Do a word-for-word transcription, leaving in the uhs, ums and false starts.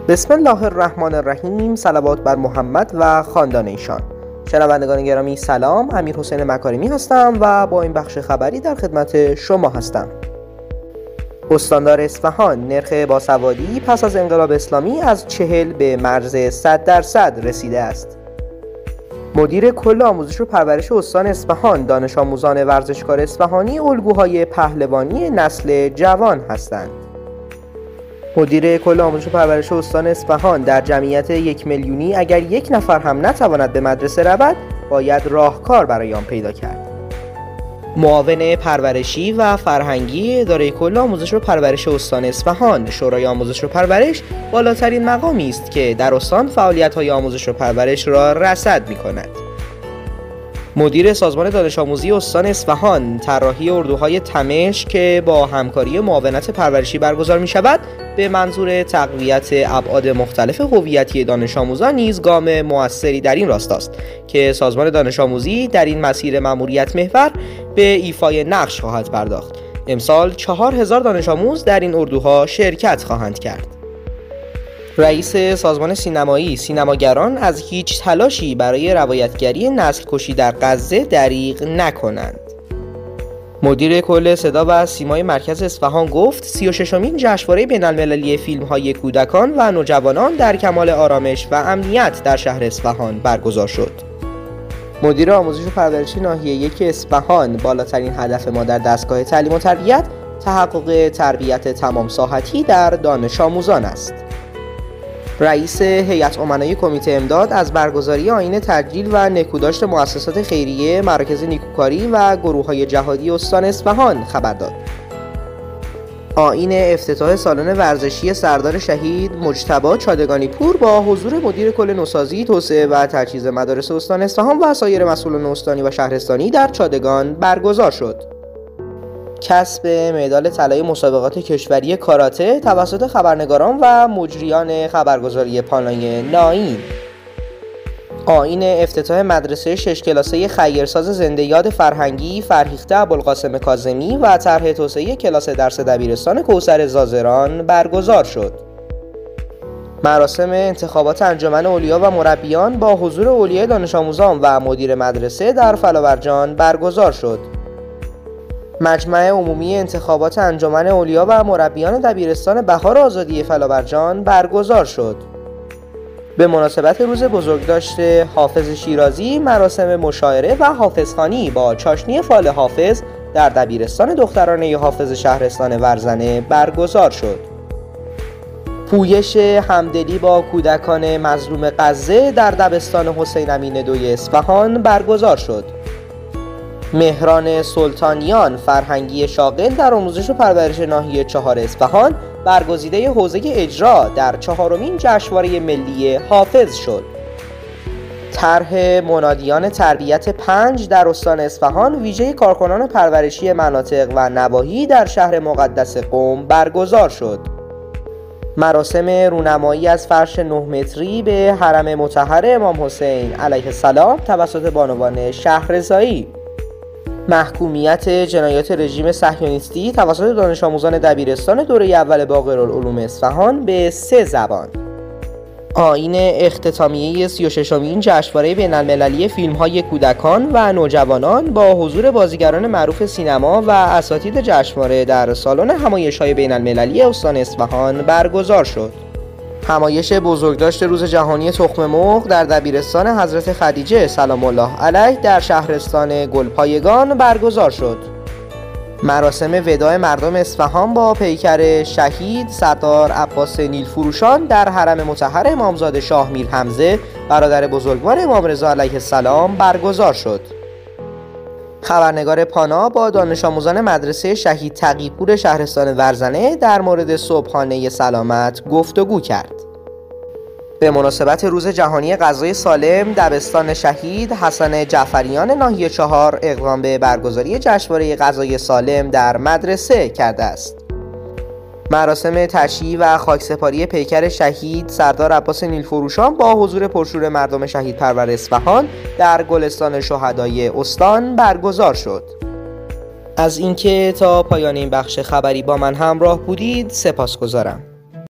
بسم الله الرحمن الرحیم. صلوات بر محمد و خاندان ایشان. شنوندگان گرامی سلام، امیر حسین مکارمی هستم و با این بخش خبری در خدمت شما هستم. استاندار اصفهان: نرخ باسوادی پس از انقلاب اسلامی از چهل به مرز صد درصد رسیده است. مدیر کل آموزش و پرورش استان اصفهان: دانش آموزان ورزشکار اصفهانی الگوهای پهلوانی نسل جوان هستند. مدیر کل آموزش و پرورش استان اصفهان: در جمعیت یک میلیونی اگر یک نفر هم نتواند به مدرسه رود، باید راهکار برای آن پیدا کرد. معاون پرورشی و فرهنگی اداره کل آموزش و پرورش استان اصفهان: شورای آموزش و پرورش بالاترین مقامی است که در استان فعالیت‌های آموزش و پرورش را رصد می‌کند. مدیر سازمان دانش آموزی استان اصفهان: طراحی اردوهای تمش که با همکاری معاونت پرورشی برگزار می‌شود، به منظور تقویت ابعاد مختلف هویتی دانش آموزان نیز گام موثری در این راستاست که سازمان دانش آموزی در این مسیر مأموریت محور به ایفای نقش خواهد پرداخت. امسال چهار هزار دانش آموز در این اردوها شرکت خواهند کرد. رئیس سازمان سینمایی: سینماگران از هیچ تلاشی برای روایتگری نسل کشی در غزه دریغ نکنند. مدیر کل صدا و سیمای مرکز اصفهان گفت: سی و ششمین جشنواره بین‌المللی فیلم‌های کودکان و نوجوانان در کمال آرامش و امنیت در شهر اصفهان برگزار شد. مدیر آموزش و پرورش ناحیه یک اصفهان: بالاترین هدف ما در دستگاه تعلیم و تربیت تحقق تربیت تمام ساحتی در دانش آموزان است. رئیس هیئت امنای کمیته امداد از برگزاری آیین تجلیل و نکوداشت مؤسسات خیریه، مراکز نیکوکاری و گروه‌های جهادی استان اصفهان خبر داد. آیین افتتاح سالن ورزشی سردار شهید مجتبی چادگانی پور با حضور مدیر کل نوسازی، توسعه و تجهیز مدارس استان اصفهان و سایر مسئولان استانی و شهرستانی در چادگان برگزار شد. کسب مدال طلای مسابقات کشوری کاراته توسط خبرنگاران و مجریان خبرگزاری پانای ناین. آیین افتتاح مدرسه شش کلاسه خیرساز زنده یاد فرهنگی فرهیخته ابوالقاسم کاظمی و طرح توسعه کلاس درس دبیرستان کوثر زازران برگزار شد. مراسم انتخابات انجمن اولیا و مربیان با حضور اولیای دانش آموزان و مدیر مدرسه در فلاورجان برگزار شد. مجمع عمومی انتخابات انجمن اولیا و مربیان دبیرستان بهار آزادی فلاورجان برگزار شد. به مناسبت روز بزرگداشت حافظ شیرازی، مراسم مشاعره و حافظخوانی با چاشنی فال حافظ در دبیرستان دخترانه حافظ شهرستان ورزنه برگزار شد. پویش همدلی با کودکان مظلوم غزه در دبستان حسین امین دوی اصفهان برگزار شد. مهران سلطانیان، فرهنگی شاغل در آموزش و پرورش ناحیه چهار اصفهان، برگزیده حوزه اجرا در چهارمین جشنواره ملی حافظ شد. طرح منادیان تربیت پنج در استان اصفهان ویژه کارکنان پرورشی مناطق و نواحی در شهر مقدس قم برگزار شد. مراسم رونمایی از فرش نه متری به حرم مطهر امام حسین علیه السلام توسط بانوان شهرضایی. محکومیت جنایات رژیم صهیونیستی توسط دانش آموزان دبیرستان دوره اول باقرالعلوم اصفهان به سه زبان. آیین اختتامیه سی و ششمین جشنواره بین‌المللی فیلم‌های کودکان و نوجوانان با حضور بازیگران معروف سینما و اساتید جشنواره در سالن همایش‌های بین‌المللی استان اصفهان برگزار شد. همایش بزرگداشت روز جهانی تخم مرغ در دبیرستان حضرت خدیجه سلام الله علیه در شهرستان گلپایگان برگزار شد. مراسم وداع مردم اصفهان با پیکر شهید سردار عباس نیلفروشان در حرم مطهر امامزاده شاه میر حمزه برادر بزرگوار امام رضا علیه السلام برگزار شد. خبرنگار پانا با دانش آموزان مدرسه شهید تقی‌پور شهرستان ورزنه در مورد صبحانه سلامت گفتگو کرد. به مناسبت روز جهانی غذای سالم، دبستان شهید حسن جعفریان ناحیه چهار اقدام به برگزاری جشنواره غذای سالم در مدرسه کرده است. مراسم تشییع و خاکسپاری پیکر شهید سردار عباس نیلفروشان با حضور پرشور مردم شهید پرور اصفهان در گلستان شهدای استان برگزار شد. از اینکه تا پایان این بخش خبری با من همراه بودید سپاسگزارم.